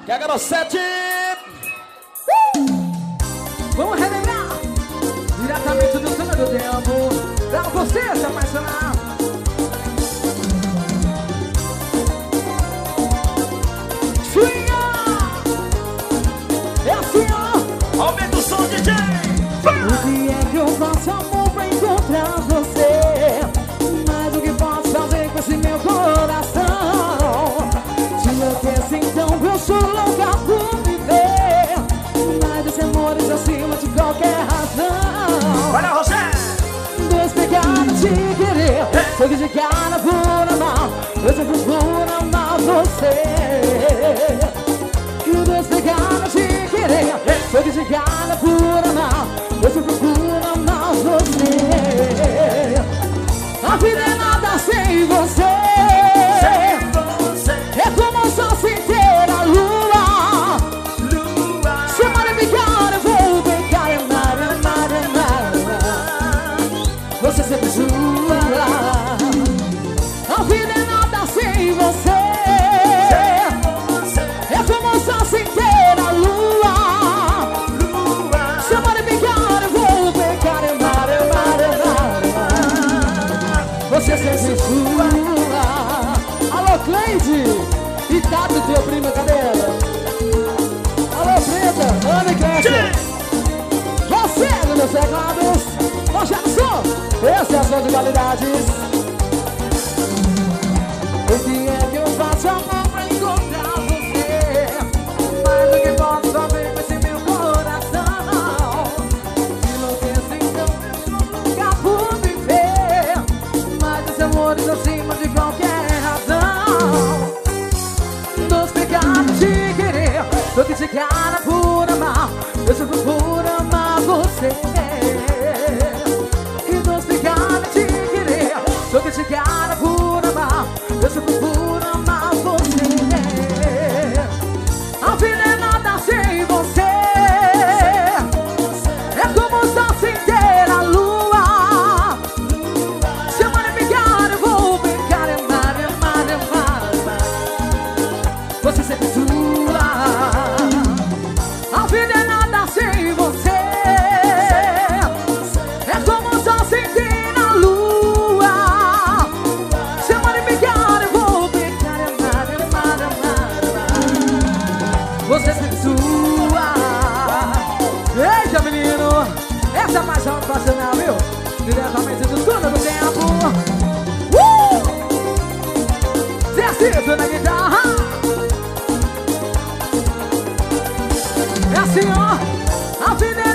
Quer 7. Vamos relembrar diretamente do túnel do tempo pra você se apaixonar. Swinga! É assim, ó. Aumenta o som, DJ. O que é que eu faço, amor, pra encontrar você? Mas o que posso fazer com esse meu coração? Te enlouquece, então eu sou louca por viver. Mas esse amor é acima de qualquer razão. Olha, Rosé. Dois pecados de querer, sou que de cara por amar. Eu só procuro amar você. E dois pecados de querer, sou que de cara por amar. Eu só procuro amar você. A vida é nada sem você. É como só sem ter a lua. Se eu modificar, eu vou pecar. Você sempre jura. A vida é nada sem você. É como só sem ter a lua. Se eu modificar, eu vou pecar. Você sempre jura. Alô, Cleide. E Tato, teu primo, cadê ela? Alô, Preta, Ana e Clécia. Você, nos meus teclados. Ô, Jackson, esse é a sua de qualidades. O que é que eu faço, amor, pra encontrar você? Mas o que posso fazer com esse meu coração? Se enlouquece, então eu sou louca por viver. Mas esse amor é acima de qualquer razão. Dos pecados de querer, tô que de cara por amar. Eu só procuro amar você. E dos pecados de querer, tô que de cara por amar. Eu só procuro amar você. A vida é nada sem você. É como só sem ter a lua. Se eu modificar, eu vou pecar. Você sempre jura. A vida é nada sem você. É como só sem ter a lua. Se eu modificar, eu vou pecar. Você sempre jura. Eita, menino, essa paixão passional, viu? Diretamente do túnel do tempo. Exercício na guitarra. É assim, ó. A vida